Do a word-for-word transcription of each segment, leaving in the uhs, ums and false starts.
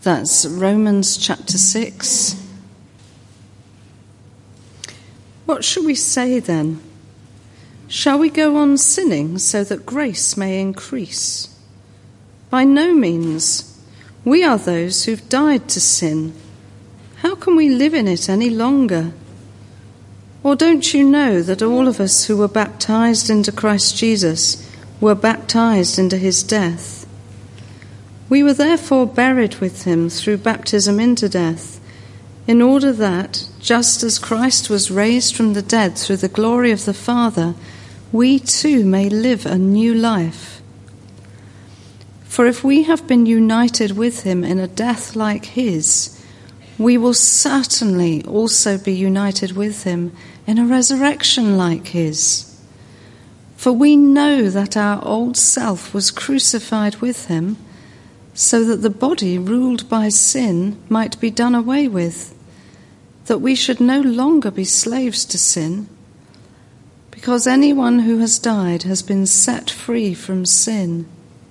That's Romans chapter six. What shall we say then? Shall we go on sinning so that grace may increase? By no means. We are those who've died to sin. How can we live in it any longer? Or don't you know that all of us who were baptized into Christ Jesus were baptized into his death? We were therefore buried with him through baptism into death, in order that, just as Christ was raised from the dead through the glory of the Father, we too may live a new life. For if we have been united with him in a death like his, we will certainly also be united with him in a resurrection like his. For we know that our old self was crucified with him, so that the body ruled by sin might be done away with, that we should no longer be slaves to sin, because anyone who has died has been set free from sin.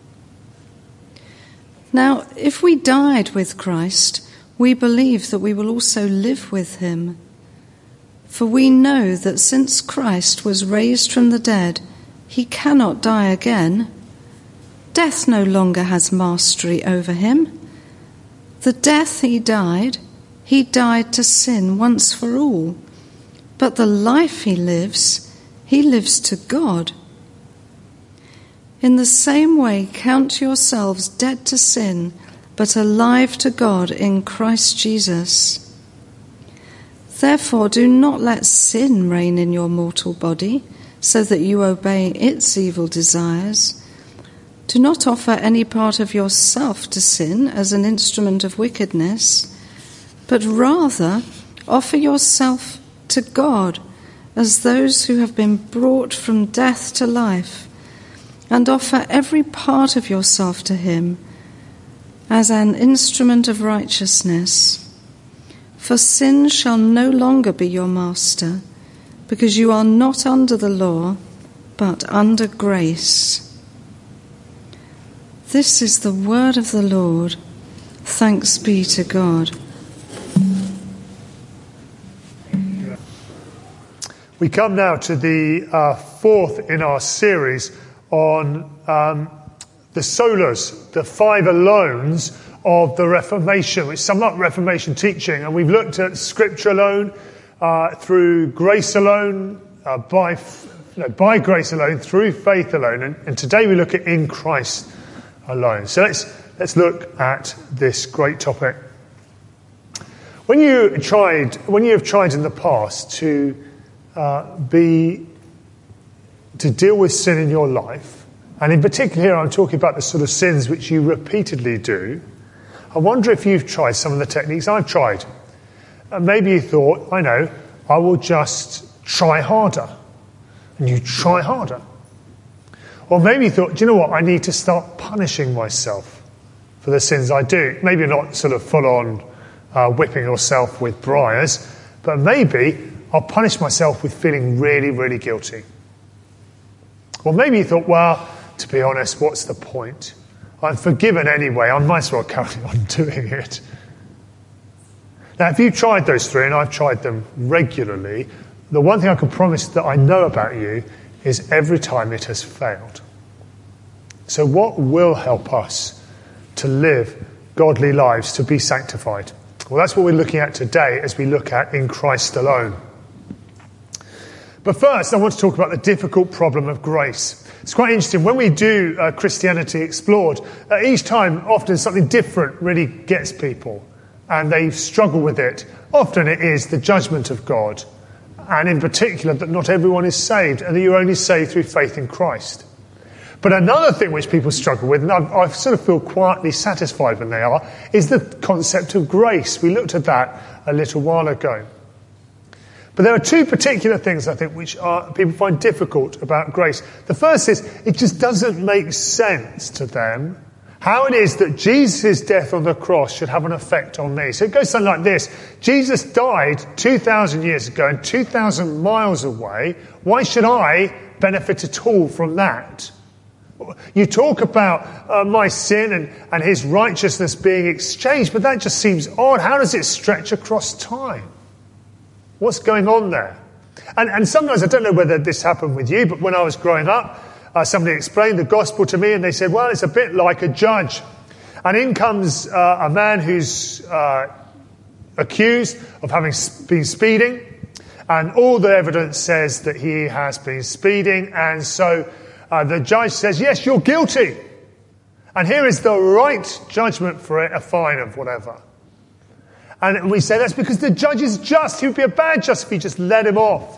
Now, if we died with Christ, we believe that we will also live with him. For we know that since Christ was raised from the dead, he cannot die again. Death no longer has mastery over him. The death he died, he died to sin once for all. But the life he lives, he lives to God. In the same way, count yourselves dead to sin, but alive to God in Christ Jesus. Therefore, do not let sin reign in your mortal body, so that you obey its evil desires. Do not offer any part of yourself to sin as an instrument of wickedness, but rather offer yourself to God as those who have been brought from death to life, and offer every part of yourself to him as an instrument of righteousness. For sin shall no longer be your master, because you are not under the law, but under grace. This is the word of the Lord. Thanks be to God. We come now to the uh, fourth in our series on um, the solas, the five alones of the Reformation, which sum up Reformation teaching. And we've looked at Scripture alone, uh, through grace alone, uh, by no, by grace alone, through faith alone. And, and today we look at in Christ alone. So let's let's look at this great topic. When you tried, when you have tried in the past to uh, be to deal with sin in your life, and in particular here I'm talking about the sort of sins which you repeatedly do, I wonder if you've tried some of the techniques I've tried. And maybe you thought, I know, I will just try harder. And you try harder. Or maybe you thought, do you know what, I need to start punishing myself for the sins I do. Maybe not sort of full on uh, whipping yourself with briars, but maybe I'll punish myself with feeling really, really guilty. Or maybe you thought, well, to be honest, what's the point? I'm forgiven anyway, I might as well carry on doing it. Now, if you've tried those three, and I've tried them regularly, the one thing I can promise that I know about you is every time it has failed. So what will help us to live godly lives, to be sanctified? Well, that's what we're looking at today as we look at in Christ alone. But first, I want to talk about the difficult problem of grace. It's quite interesting. When we do uh, Christianity Explored, uh, each time, often something different really gets people, and they struggle with it. Often it is the judgment of God, and in particular that not everyone is saved, and that you're only saved through faith in Christ. But another thing which people struggle with, and I, I sort of feel quietly satisfied when they are, is the concept of grace. We looked at that a little while ago. But there are two particular things, I think, which are, people find difficult about grace. The first is, it just doesn't make sense to them how it is that Jesus' death on the cross should have an effect on me. So it goes something like this. Jesus died two thousand years ago and two thousand miles away. Why should I benefit at all from that? You talk about uh, my sin and, and his righteousness being exchanged, but that just seems odd. How does it stretch across time? What's going on there? And, and sometimes, I don't know whether this happened with you, but when I was growing up, uh, somebody explained the gospel to me and they said, well, it's a bit like a judge. And in comes uh, a man who's uh, accused of having been speeding, and all the evidence says that he has been speeding, and so uh, the judge says, yes, you're guilty. And here is the right judgment for it, a fine of whatever. And we say that's because the judge is just. He would be a bad judge if he just let him off.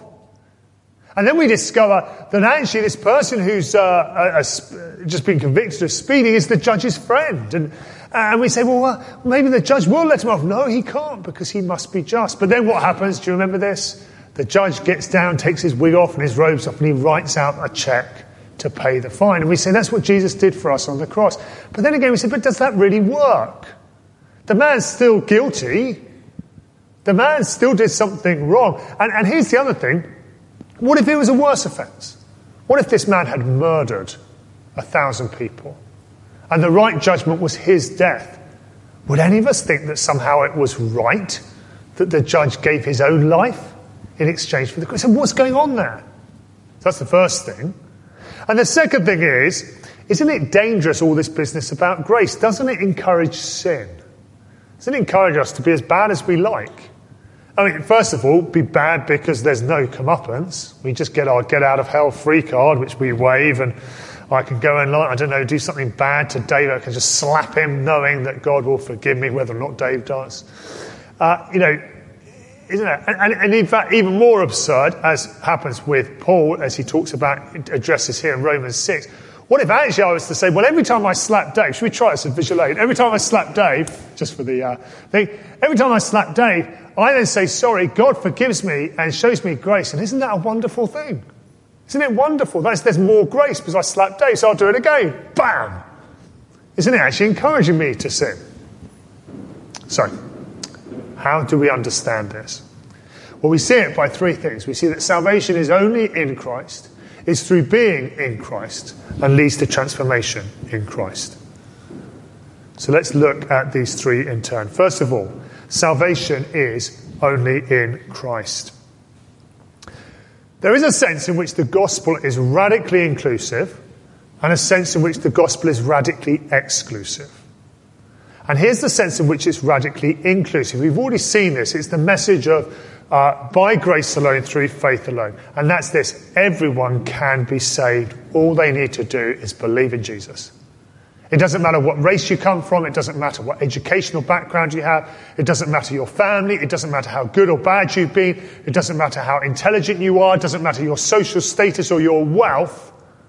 And then we discover that actually this person who's uh, a, a, just been convicted of speeding is the judge's friend. And, and we say, well, uh, maybe the judge will let him off. No, he can't, because he must be just. But then what happens? Do you remember this? The judge gets down, takes his wig off and his robes off, and he writes out a cheque to pay the fine. And we say that's what Jesus did for us on the cross. But then again we say, but does that really work? The man's still guilty. The man still did something wrong. And, and here's the other thing. What if it was a worse offence? What if this man had murdered a thousand people and the right judgment was his death? Would any of us think that somehow it was right that the judge gave his own life in exchange for the cross? So what's going on there? So that's the first thing. And the second thing is, isn't it dangerous, all this business about grace? Doesn't it encourage sin? Doesn't it encourage us to be as bad as we like? I mean, first of all, be bad because there's no comeuppance. We just get our get out of hell free card, which we wave, and I can go and, like, I don't know, do something bad to Dave. I can just slap him knowing that God will forgive me, whether or not Dave does. Uh, you know, isn't it? And, and, and in fact, even more absurd, as happens with Paul, as he talks about, addresses here in Romans six. What if actually I was to say, well, every time I slap Dave, should we try this in visual aid? Every time I slap Dave, just for the uh, thing, every time I slap Dave, I then say, sorry, God forgives me and shows me grace. And isn't that a wonderful thing? Isn't it wonderful? That's, there's more grace because I slapped Dave, so I'll do it again. Bam! Isn't it actually encouraging me to sin? So, how do we understand this? Well, we see it by three things. We see that salvation is only in Christ, is through being in Christ, and leads to transformation in Christ. So let's look at these three in turn. First of all, salvation is only in Christ. There is a sense in which the gospel is radically inclusive and a sense in which the gospel is radically exclusive. And here's the sense in which it's radically inclusive. We've already seen this. It's the message of uh, by grace alone, through faith alone. And that's this. Everyone can be saved. All they need to do is believe in Jesus. It doesn't matter what race you come from. It doesn't matter what educational background you have. It doesn't matter your family. It doesn't matter how good or bad you've been. It doesn't matter how intelligent you are. It doesn't matter your social status or your wealth.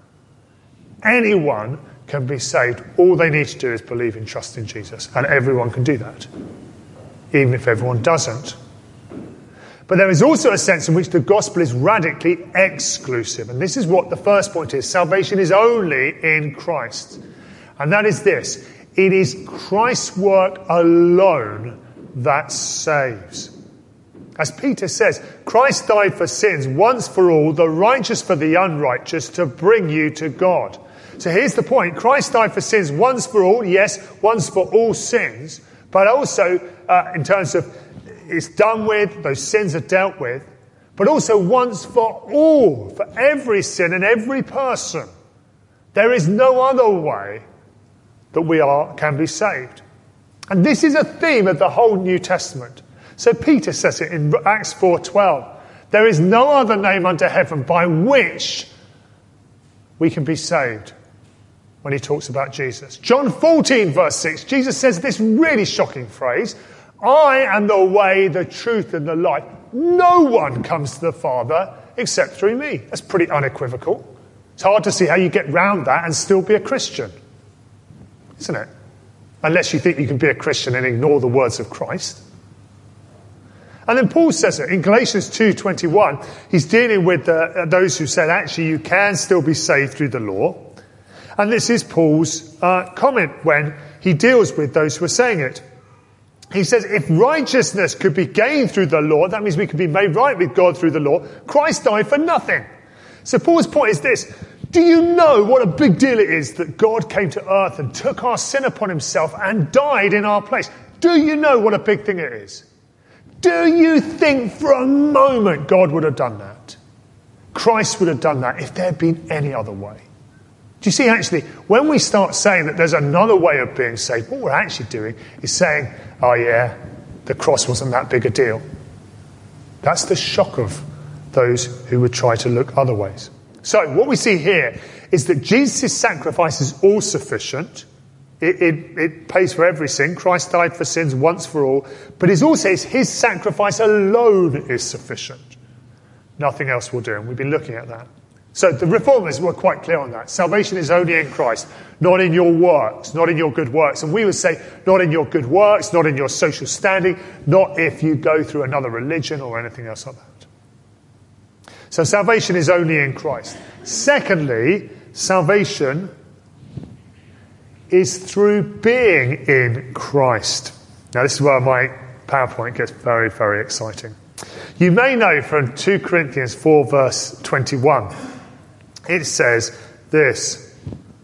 Anyone can be saved. All they need to do is believe and trust in Jesus. And everyone can do that, even if everyone doesn't. But there is also a sense in which the gospel is radically exclusive. And this is what the first point is. Salvation is only in Christ. And that is this. It is Christ's work alone that saves. As Peter says, Christ died for sins once for all, the righteous for the unrighteous, to bring you to God. So here's the point. Christ died for sins once for all, yes, once for all sins, but also uh, in terms of it's done with, those sins are dealt with, but also once for all, for every sin and every person. There is no other way that we are can be saved. And this is a theme of the whole New Testament. So Peter says it in Acts four twelve. There is no other name under heaven by which we can be saved, when he talks about Jesus. John fourteen verse six, Jesus says this really shocking phrase, I am the way, the truth and the life. No one comes to the Father except through me. That's pretty unequivocal. It's hard to see how you get round that and still be a Christian, isn't it? Unless you think you can be a Christian and ignore the words of Christ. And then Paul says it in Galatians two twenty-one. He's dealing with uh, those who said actually you can still be saved through the law. And this is Paul's uh, comment when he deals with those who are saying it. He says, if righteousness could be gained through the law, that means we could be made right with God through the law, Christ died for nothing. So Paul's point is this. Do you know what a big deal it is that God came to earth and took our sin upon himself and died in our place? Do you know what a big thing it is? Do you think for a moment God would have done that? Christ would have done that if there had been any other way. Do you see, actually, when we start saying that there's another way of being saved, what we're actually doing is saying, oh yeah, the cross wasn't that big a deal. That's the shock of those who would try to look other ways. So what we see here is that Jesus' sacrifice is all sufficient. It, it, it pays for every sin. Christ died for sins once for all. But it's also it's his sacrifice alone is sufficient. Nothing else will do. And we've been looking at that. So the reformers were quite clear on that. Salvation is only in Christ, not in your works, not in your good works. And we would say, not in your good works, not in your social standing, not if you go through another religion or anything else like that. So salvation is only in Christ. Secondly, salvation is through being in Christ. Now this is where my PowerPoint gets very, very exciting. You may know from two Corinthians four verse twenty-one, it says this,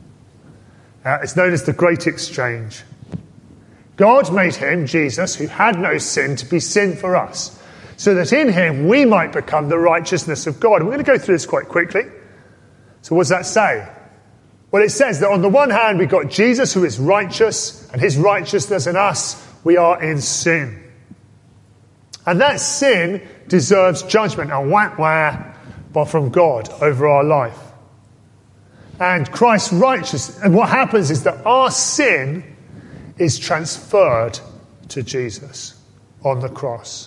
uh, it's known as the Great Exchange. God made him, Jesus, who had no sin, to be sin for us, so that in him we might become the righteousness of God. And we're going to go through this quite quickly. So what does that say? Well, it says that on the one hand we've got Jesus who is righteous, and his righteousness in us, we are in sin. And that sin deserves judgment and whack wah, but from God over our life. And Christ's righteousness, and what happens is that our sin is transferred to Jesus on the cross.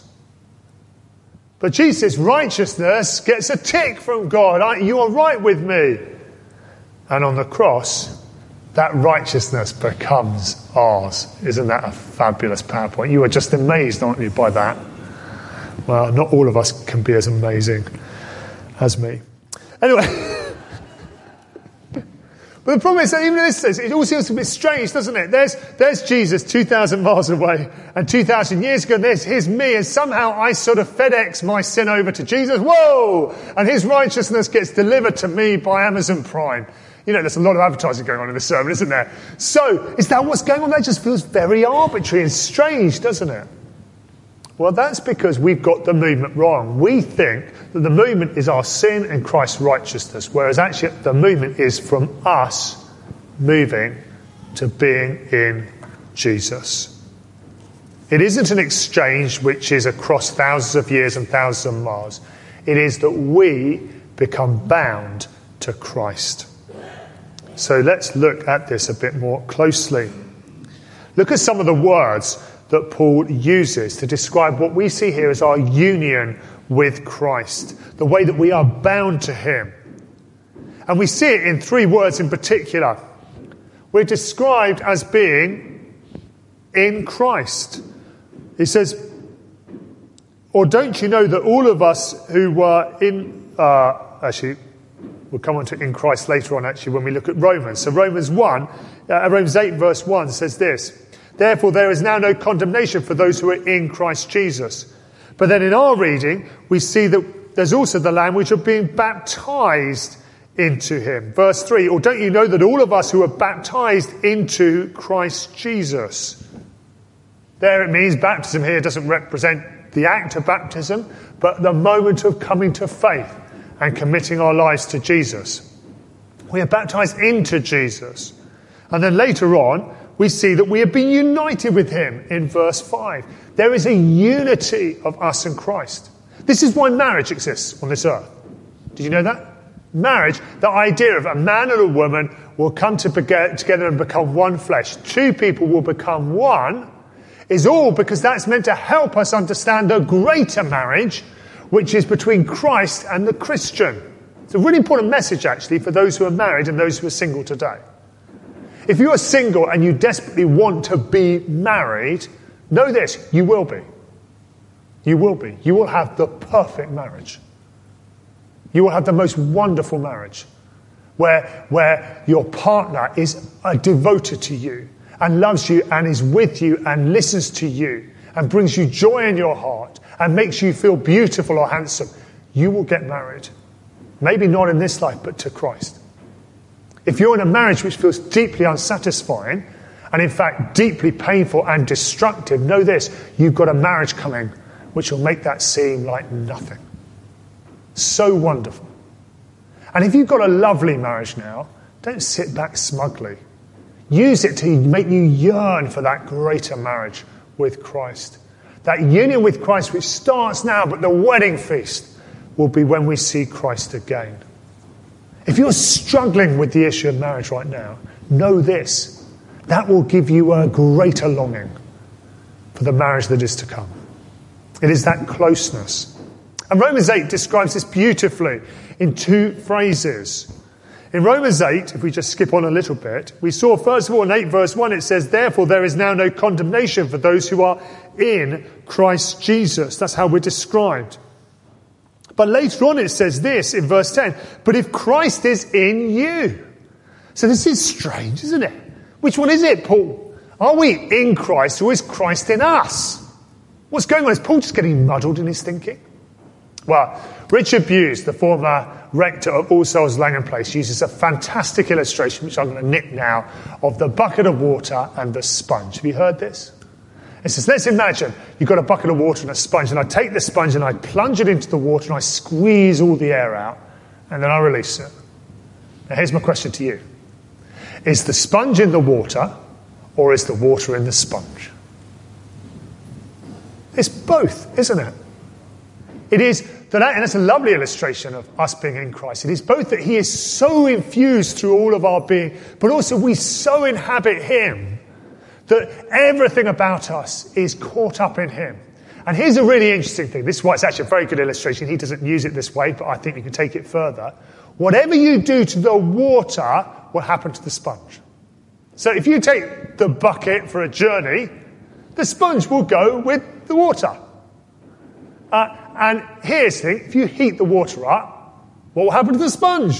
But Jesus' righteousness gets a tick from God. You are right with me. And on the cross, that righteousness becomes ours. Isn't that a fabulous PowerPoint? You are just amazed, aren't you, by that? Well, not all of us can be as amazing as me. Anyway. But the problem is that even this says, it all seems a bit strange, doesn't it? There's, there's Jesus two thousand miles away and two thousand years ago, and there's, here's me, and somehow I sort of FedEx my sin over to Jesus. Whoa! And his righteousness gets delivered to me by Amazon Prime. You know, there's a lot of advertising going on in this sermon, isn't there? So, is that what's going on? That just feels very arbitrary and strange, doesn't it? Well, that's because we've got the movement wrong. We think that the movement is our sin and Christ's righteousness, whereas actually the movement is from us moving to being in Jesus. It isn't an exchange which is across thousands of years and thousands of miles. It is that we become bound to Christ. So let's look at this a bit more closely. Look at some of the words that Paul uses to describe what we see here as our union with Christ, the way that we are bound to him. And we see it in three words in particular. We're described as being in Christ. He says, or don't you know that all of us who were in, uh, actually, we'll come on to in Christ later on actually when we look at Romans. So Romans one, uh, Romans eight verse one says this, therefore there is now no condemnation for those who are in Christ Jesus. But then in our reading, we see that there's also the language of being baptized into him. Verse three, or don't you know that all of us who are baptized into Christ Jesus? There it means baptism here doesn't represent the act of baptism, but the moment of coming to faith and committing our lives to Jesus. We are baptized into Jesus. And then later on, we see that we have been united with him in verse five. There is a unity of us and Christ. This is why marriage exists on this earth. Did you know that? Marriage, the idea of a man and a woman will come to be- together and become one flesh. Two people will become one, is all because that's meant to help us understand the greater marriage, which is between Christ and the Christian. It's a really important message, actually, for those who are married and those who are single today. If you are single and you desperately want to be married, know this, you will be. You will be. You will have the perfect marriage. You will have the most wonderful marriage where, where your partner is uh, devoted to you and loves you and is with you and listens to you and brings you joy in your heart and makes you feel beautiful or handsome. You will get married. Maybe not in this life, but to Christ. If you're in a marriage which feels deeply unsatisfying, and in fact deeply painful and destructive, know this, you've got a marriage coming which will make that seem like nothing. So wonderful. And if you've got a lovely marriage now, don't sit back smugly. Use it to make you yearn for that greater marriage with Christ. That union with Christ which starts now, but the wedding feast will be when we see Christ again. If you're struggling with the issue of marriage right now, know this. That will give you a greater longing for the marriage that is to come. It is that closeness. And Romans eight describes this beautifully in two phrases. In Romans eight, if we just skip on a little bit, we saw first of all in eight verse one, it says, therefore there is now no condemnation for those who are in Christ Jesus. That's how we're described. But later on it says this in verse ten, but if Christ is in you. So this is strange, isn't it? Which one is it, Paul? Are we in Christ or is Christ in us? What's going on? Is Paul just getting muddled in his thinking? Well, Richard Bewes, the former rector of All Souls Langham Place, uses a fantastic illustration, which I'm going to nick now, of the bucket of water and the sponge. Have you heard this? It says, let's imagine you've got a bucket of water and a sponge, and I take the sponge and I plunge it into the water and I squeeze all the air out, and then I release it. Now here's my question to you. Is the sponge in the water, or is the water in the sponge? It's both, isn't it? It is that, and it's a lovely illustration of us being in Christ. It is both that he is so infused through all of our being, but also we so inhabit him that everything about us is caught up in him. And here's a really interesting thing. This is why it's actually a very good illustration. He doesn't use it this way, but I think you can take it further. Whatever you do to the water will happen to the sponge. So if you take the bucket for a journey, the sponge will go with the water. Uh, and here's the thing, if you heat the water up, what will happen to the sponge?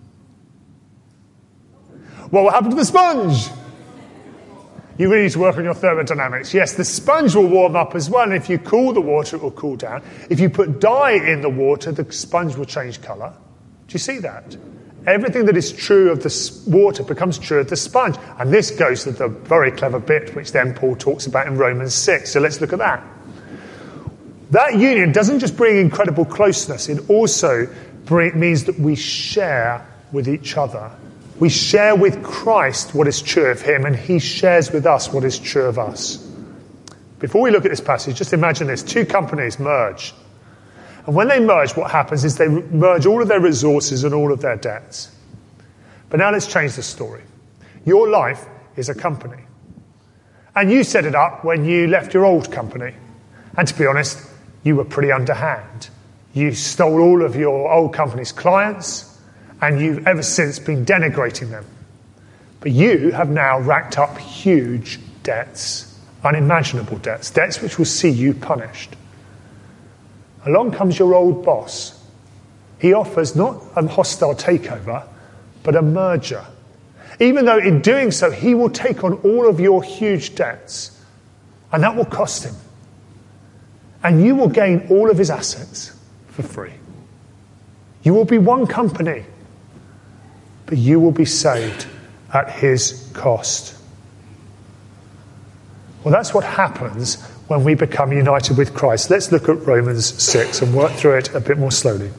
What will happen to the sponge? You really need to work on your thermodynamics. Yes, the sponge will warm up as well, and if you cool the water, it will cool down. If you put dye in the water, the sponge will change colour. Do you see that? Everything that is true of the water becomes true of the sponge. And this goes to the very clever bit, which then Paul talks about in Romans six. So let's look at that. That union doesn't just bring incredible closeness, it also bring, means that we share with each other. We share with Christ what is true of him, and he shares with us what is true of us. Before we look at this passage, just imagine this. Two companies merge. And when they merge, what happens is they merge all of their resources and all of their debts. But now let's change the story. Your life is a company. And you set it up when you left your old company. And to be honest, you were pretty underhand. You stole all of your old company's clients, and you've ever since been denigrating them. But you have now racked up huge debts, unimaginable debts, debts which will see you punished. Along comes your old boss. He offers not a hostile takeover, but a merger. Even though in doing so, he will take on all of your huge debts, and that will cost him. And you will gain all of his assets for free. You will be one company, but you will be saved at his cost. Well, that's what happens when we become united with Christ. Let's look at Romans six and work through it a bit more slowly.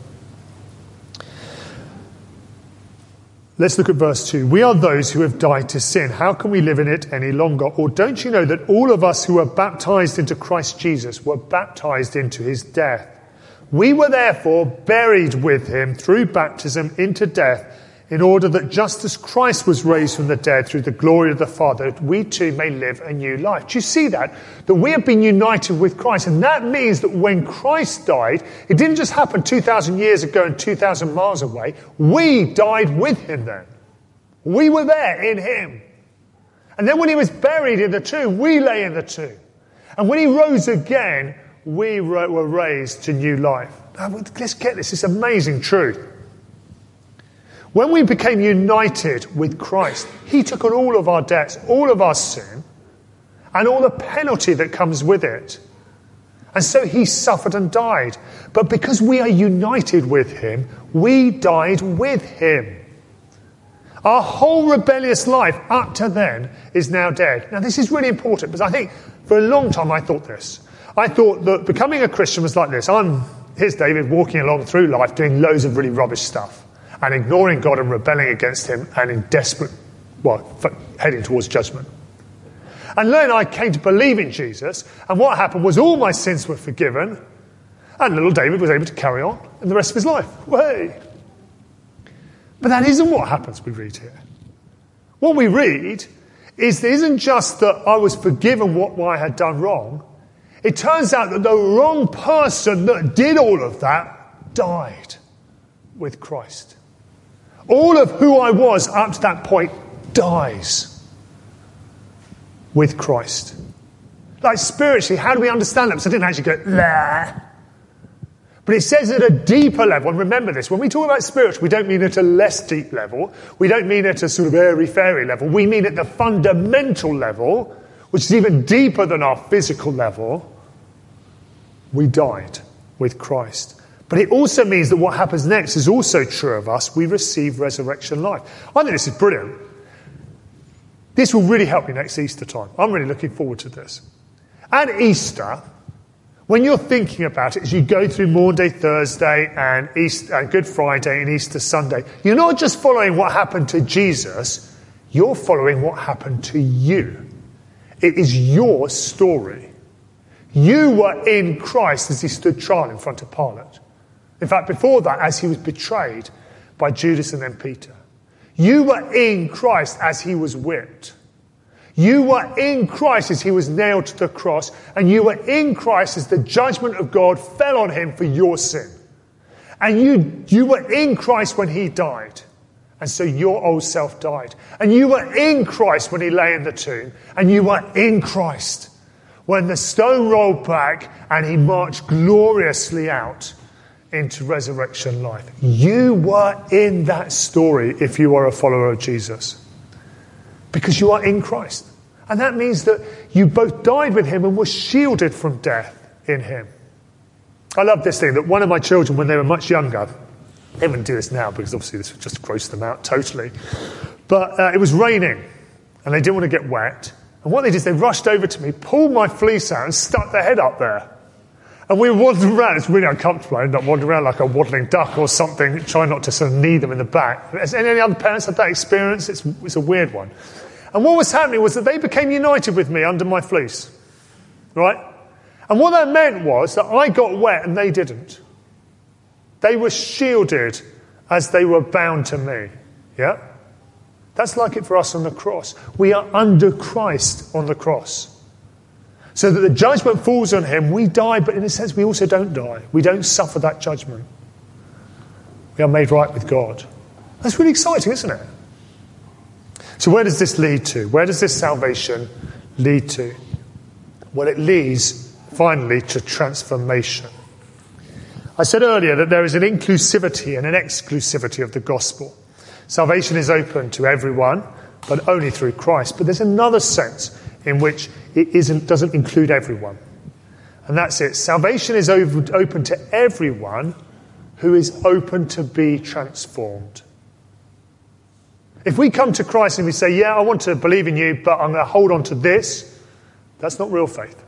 Let's look at verse two. We are those who have died to sin. How can we live in it any longer? Or don't you know that all of us who were baptized into Christ Jesus were baptized into his death? We were therefore buried with him through baptism into death, in order that just as Christ was raised from the dead through the glory of the Father, we too may live a new life. Do you see that? That we have been united with Christ. And that means that when Christ died, it didn't just happen two thousand years ago and two thousand miles away. We died with him then. We were there in him. And then when he was buried in the tomb, we lay in the tomb. And when he rose again, we were raised to new life. Now, let's get this. It's amazing truth. When we became united with Christ, he took on all of our debts, all of our sin, and all the penalty that comes with it. And so he suffered and died. But because we are united with him, we died with him. Our whole rebellious life up to then is now dead. Now, this is really important because I think for a long time I thought this. I thought that becoming a Christian was like this. I'm, here's David, walking along through life doing loads of really rubbish stuff and ignoring God and rebelling against him and in desperate, well, heading towards judgment. And then I came to believe in Jesus, and what happened was all my sins were forgiven, and little David was able to carry on in the rest of his life. Way. But that isn't what happens, we read here. What we read is it isn't just that I was forgiven what I had done wrong. It turns out that the wrong person that did all of that died with Christ. All of who I was up to that point dies with Christ. Like spiritually, how do we understand that? Because I didn't actually go, lah. But it says at a deeper level, and remember this, when we talk about spiritual, we don't mean at a less deep level. We don't mean at a sort of airy-fairy level. We mean at the fundamental level, which is even deeper than our physical level. We died with Christ. But it also means that what happens next is also true of us. We receive resurrection life. I think this is brilliant. This will really help me next Easter time. I'm really looking forward to this. At Easter, when you're thinking about it, as you go through Maundy Thursday and Easter, and Good Friday and Easter Sunday, you're not just following what happened to Jesus, you're following what happened to you. It is your story. You were in Christ as he stood trial in front of Pilate. In fact, before that, as he was betrayed by Judas and then Peter. You were in Christ as he was whipped. You were in Christ as he was nailed to the cross, and you were in Christ as the judgment of God fell on him for your sin. And you, you were in Christ when he died, and so your old self died. And you were in Christ when he lay in the tomb, and you were in Christ when the stone rolled back and he marched gloriously out into resurrection life. You were in that story if you are a follower of Jesus. Because you are in Christ. And that means that you both died with him and were shielded from death in him. I love this thing that one of my children, when they were much younger, they wouldn't do this now because obviously this would just gross them out totally. But uh, it was raining and they didn't want to get wet. And what they did is they rushed over to me, pulled my fleece out and stuck their head up there. And we were wandering around. It's really uncomfortable. I ended up wandering around like a waddling duck or something, trying not to sort of knee them in the back. Has any other parents had that experience? It's, it's a weird one. And what was happening was that they became united with me under my fleece. Right? And what that meant was that I got wet and they didn't. They were shielded as they were bound to me. Yeah? That's like it for us on the cross. We are under Christ on the cross. So that the judgment falls on him. We die, but in a sense we also don't die. We don't suffer that judgment. We are made right with God. That's really exciting, isn't it? So where does this lead to? Where does this salvation lead to? Well, it leads finally to transformation. I said earlier that there is an inclusivity and an exclusivity of the gospel. Salvation is open to everyone, but only through Christ. But there's another sense in which it isn't, doesn't include everyone. And that's it. Salvation is over, open to everyone who is open to be transformed. If we come to Christ and we say, yeah, I want to believe in you, but I'm going to hold on to this, that's not real faith.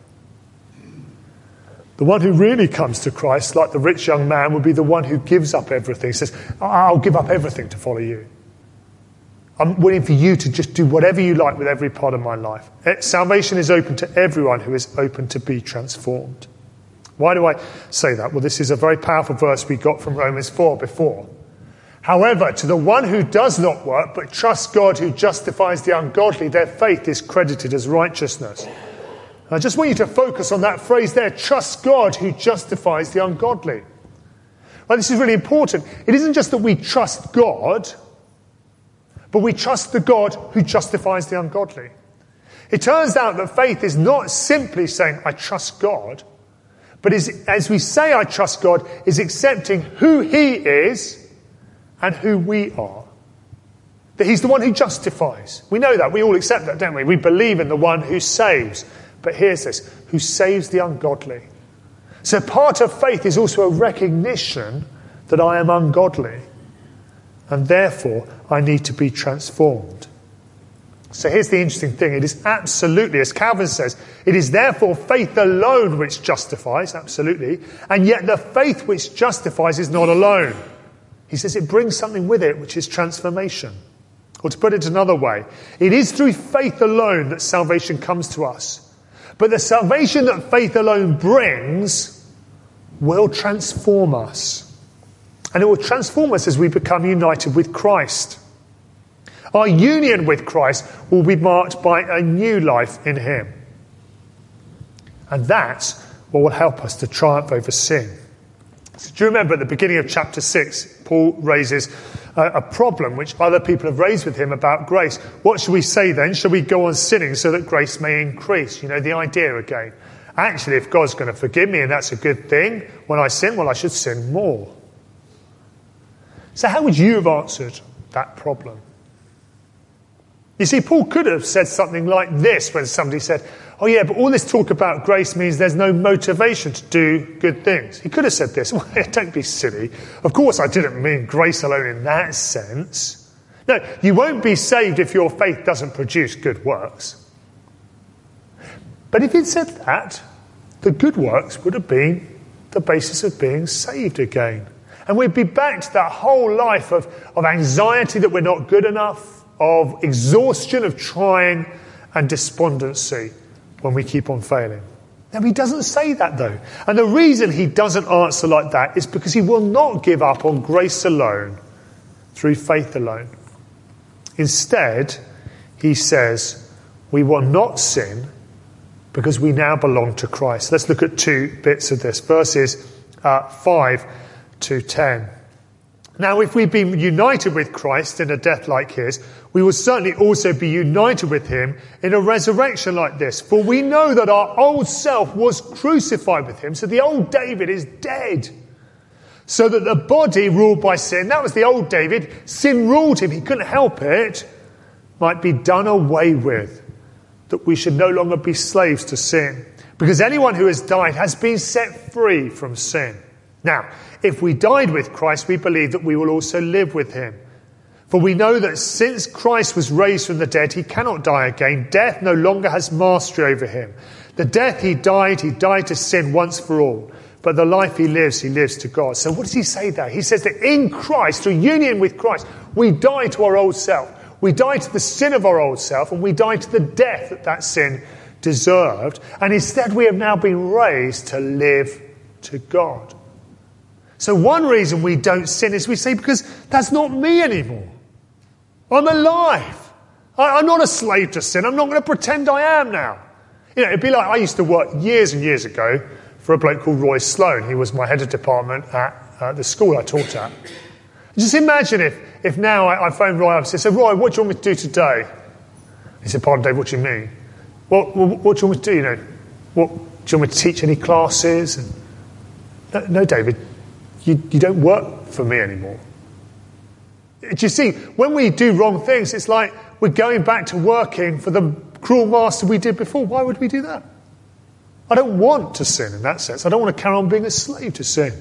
The one who really comes to Christ, like the rich young man, would be the one who gives up everything, says, I'll give up everything to follow you. I'm willing for you to just do whatever you like with every part of my life. Salvation is open to everyone who is open to be transformed. Why do I say that? Well, this is a very powerful verse we got from Romans four before. However, to the one who does not work, but trusts God who justifies the ungodly, their faith is credited as righteousness. And I just want you to focus on that phrase there, trust God who justifies the ungodly. Well, this is really important. It isn't just that we trust God, but we trust the God who justifies the ungodly. It turns out that faith is not simply saying, I trust God, but is, as we say I trust God, is accepting who he is and who we are. That he's the one who justifies. We know that. We all accept that, don't we? We believe in the one who saves. But here's this, who saves the ungodly. So part of faith is also a recognition that I am ungodly. and therefore I need to be transformed. So here's the interesting thing. It is absolutely, as Calvin says, it is therefore faith alone which justifies, absolutely, and yet the faith which justifies is not alone. He says it brings something with it, which is transformation. Or to put it another way, it is through faith alone that salvation comes to us. But the salvation that faith alone brings will transform us. And it will transform us as we become united with Christ. Our union with Christ will be marked by a new life in him. And that's what will help us to triumph over sin. So do you remember at the beginning of chapter six, Paul raises a, a problem which other people have raised with him about grace. What should we say then? Shall we go on sinning so that grace may increase? You know, the idea again. Actually, if God's going to forgive me and that's a good thing, when I sin, well, I should sin more. So how would you have answered that problem? You see, Paul could have said something like this when somebody said, oh yeah, but all this talk about grace means there's no motivation to do good things. He could have said this. Well, don't be silly. Of course, I didn't mean grace alone in that sense. No, you won't be saved if your faith doesn't produce good works. But if he'd said that, the good works would have been the basis of being saved again. And we'd be back to that whole life of, of anxiety that we're not good enough, of exhaustion of trying, and despondency when we keep on failing. Now, he doesn't say that, though. And the reason he doesn't answer like that is because he will not give up on grace alone, through faith alone. Instead, he says, we will not sin because we now belong to Christ. Let's look at two bits of this. Verses uh, five to ten. Now, if we've been united with Christ in a death like his, we will certainly also be united with him in a resurrection like this. For we know that our old self was crucified with him. So the old David is dead. So that the body ruled by sin, that was the old David, sin ruled him, he couldn't help it, might be done away with. That we should no longer be slaves to sin. Because anyone who has died has been set free from sin. Now, if we died with Christ, we believe that we will also live with him. For we know that since Christ was raised from the dead, he cannot die again. Death no longer has mastery over him. The death he died, he died to sin once for all. But the life he lives, he lives to God. So what does he say there? He says that in Christ, through union with Christ, we die to our old self. We die to the sin of our old self, and we die to the death that that sin deserved. And instead we have now been raised to live to God. So one reason we don't sin is we say, because that's not me anymore. I'm alive. I, I'm not a slave to sin. I'm not going to pretend I am now. You know, it'd be like I used to work years and years ago for a bloke called Roy Sloan. He was my head of department at uh, the school I taught at. Just imagine if, if now I, I phoned Roy up and said, Roy, what do you want me to do today? He said, pardon, Dave, what do you mean? Well, well, what do you want me to do? You know, what, do you want me to teach any classes? And, no, no, David. You, you don't work for me anymore. Do you see, when we do wrong things, it's like we're going back to working for the cruel master we did before. Why would we do that? I don't want to sin in that sense. I don't want to carry on being a slave to sin.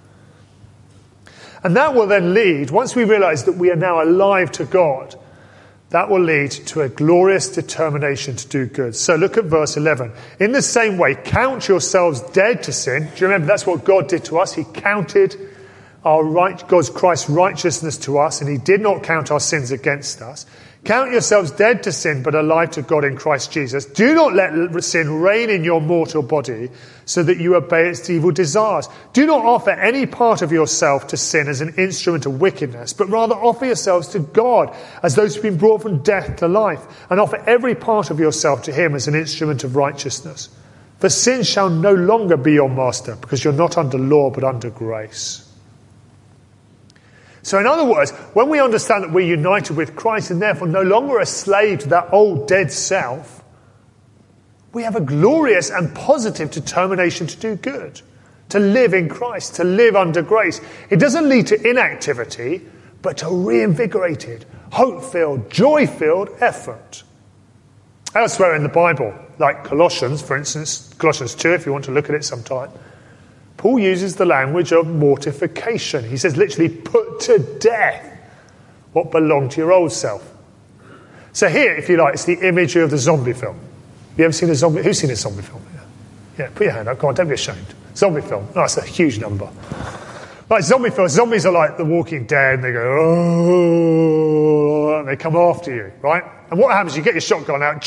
And that will then lead, once we realise that we are now alive to God, that will lead to a glorious determination to do good. So look at verse eleven. In the same way, count yourselves dead to sin. Do you remember that's what God did to us? He counted our right, God's Christ's righteousness to us, and he did not count our sins against us. Count yourselves dead to sin, but alive to God in Christ Jesus. Do not let sin reign in your mortal body, so that you obey its evil desires. Do not offer any part of yourself to sin as an instrument of wickedness, but rather offer yourselves to God as those who have been brought from death to life, and offer every part of yourself to him as an instrument of righteousness. For sin shall no longer be your master, because you're not under law, but under grace. So in other words, when we understand that we're united with Christ and therefore no longer a slave to that old dead self, we have a glorious and positive determination to do good, to live in Christ, to live under grace. It doesn't lead to inactivity, but to reinvigorated, hope-filled, joy-filled effort. Elsewhere in the Bible, like Colossians, for instance, Colossians two, if you want to look at it sometime, Paul uses the language of mortification. He says literally put to death what belonged to your old self. So here, if you like, it's the imagery of the zombie film. You ever seen a zombie? Who's seen a zombie film? Yeah, yeah, put your hand up. Come on, don't be ashamed. Zombie film. Oh, that's a huge number. Like zombie films, zombies are like The Walking Dead, and they go, oh, and they come after you, right? And what happens, you get your shotgun out,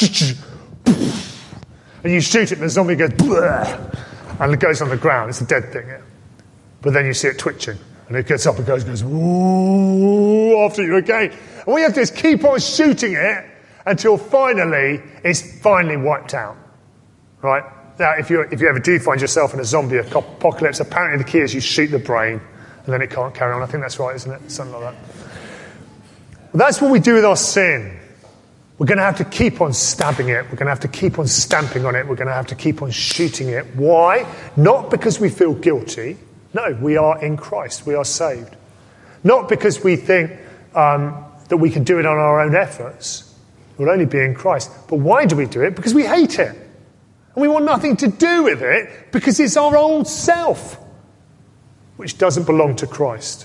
and you shoot it, and the zombie goes, and it goes on the ground. It's a dead thing, yeah. But then you see it twitching, and it gets up and goes, goes, whoa, after you again. And what you have to do is keep on shooting it until finally, it's finally wiped out, right? Now, if you if you ever do find yourself in a zombie apocalypse, apparently the key is you shoot the brain, and then it can't carry on. I think that's right, isn't it? Something like that. Well, that's what we do with our sin. We're going to have to keep on stabbing it. We're going to have to keep on stamping on it. We're going to have to keep on shooting it. Why? Not because we feel guilty. No, we are in Christ. We are saved. Not because we think um, that we can do it on our own efforts. We'll only be in Christ. But why do we do it? Because we hate it. And we want nothing to do with it because it's our old self, which doesn't belong to Christ.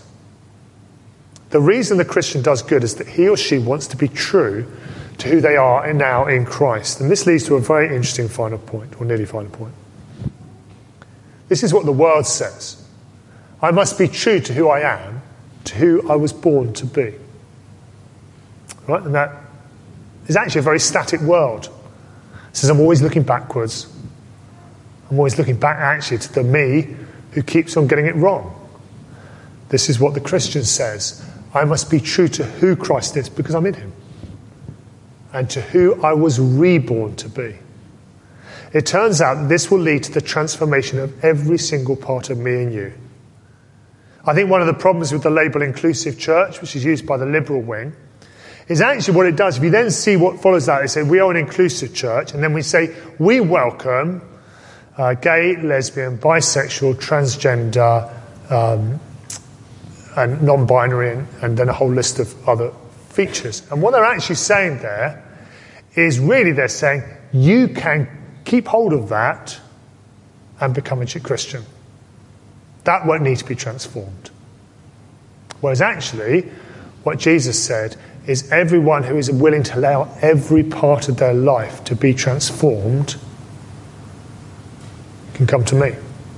The reason the Christian does good is that he or she wants to be true to who they are now in Christ. And this leads to a very interesting final point, or nearly final point. This is what the world says. I must be true to who I am, to who I was born to be. Right? And that is actually a very static world. It says I'm always looking backwards. I'm always looking back actually to the me who keeps on getting it wrong. This is what the Christian says. I must be true to who Christ is because I'm in him. And to who I was reborn to be. It turns out that this will lead to the transformation of every single part of me and you. I think one of the problems with the label inclusive church, which is used by the liberal wing, is actually what it does. If you then see what follows that, they say we are an inclusive church, and then we say we welcome uh, gay, lesbian, bisexual, transgender, um, and non-binary, and, and then a whole list of other features. And what they're actually saying there is really they're saying you can keep hold of that and become a Christian. That won't need to be transformed. Whereas actually, what Jesus said is everyone who is willing to allow every part of their life to be transformed can come to me.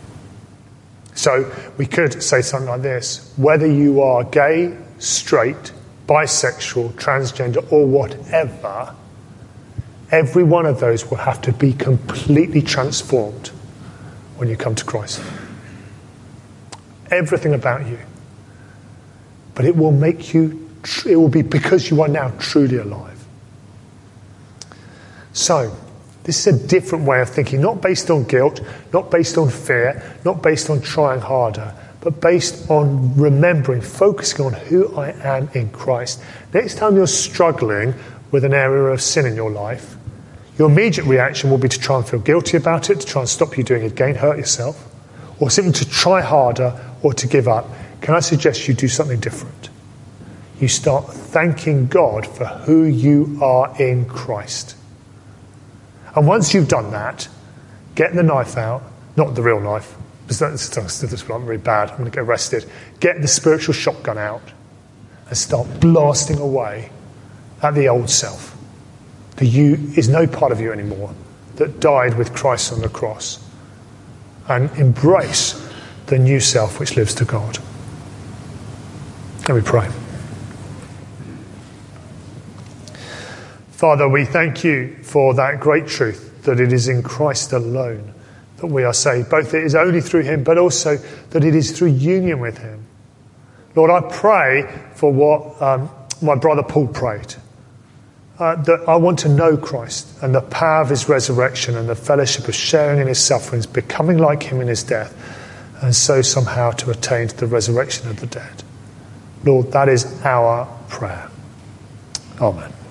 So we could say something like this: whether you are gay, straight, bisexual, transgender, or whatever, every one of those will have to be completely transformed when you come to Christ. Everything about you. But it will make you, it will be because you are now truly alive. So, this is a different way of thinking, not based on guilt, not based on fear, not based on trying harder, but based on remembering, focusing on who I am in Christ. Next time you're struggling with an area of sin in your life, your immediate reaction will be to try and feel guilty about it, to try and stop you doing it again, hurt yourself, or simply to try harder or to give up. Can I suggest you do something different? You start thanking God for who you are in Christ. And once you've done that, get the knife out, not the real knife, because that's, that's, that's really bad, I'm going to get arrested. Get the spiritual shotgun out and start blasting away at the old self. The you is no part of you anymore, that died with Christ on the cross. And embrace the new self which lives to God. Let me pray. Father, we thank you for that great truth, that it is in Christ alone that we are saved. Both it is only through him, but also that it is through union with him. Lord, I pray for what um, my brother Paul prayed. Uh, that I want to know Christ and the power of his resurrection and the fellowship of sharing in his sufferings, becoming like him in his death, and so somehow to attain to the resurrection of the dead. Lord, that is our prayer. Amen.